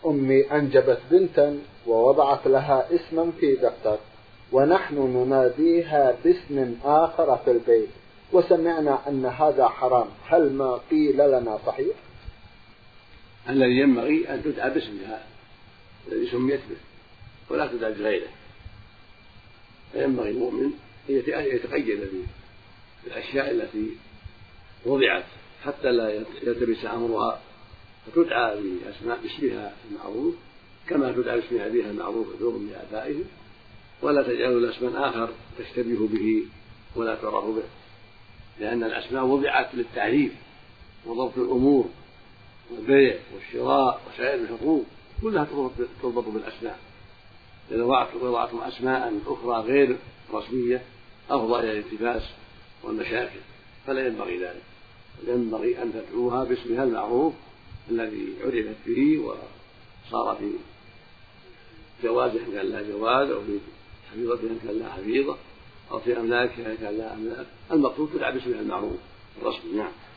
أمي أنجبت بنتا ووضعت لها اسما في دفتر، ونحن نناديها باسم آخر في البيت، وسمعنا أن هذا حرام، هل ما قيل لنا صحيح؟ الذي ينبغي أن تدعى باسمها الذي سميت به ولا تدعى بغيره. فينبغي المؤمن أن يتقيد بالأشياء التي وضعت حتى لا يلتبس أمرها، فتدعى باسمها المعروف كما تدعى باسم أبيها المعروف ذو لآبائهم، ولا تجعل اسما آخر تشتبه به ولا تعرف به، لأن الأسماء وضعت للتعريف وضبط الأمور والبيع والشراء وسائر الحقوق كلها تضبط بالأسماء. إذا وضعتم أسماء أخرى غير رسمية أفضى إلى الالتباس والمشاكل، فلا ينبغي ذلك، ينبغي أن تدعوها باسمها المعروف الذي عرفت به وصار في جوازه إن كان لها جواز، أو في حفيظته إن كان لها حفيظة، أو في أملاكها إن كان لها أملاك. المقصود تدعى باسمها المعروف الرسمي. نعم.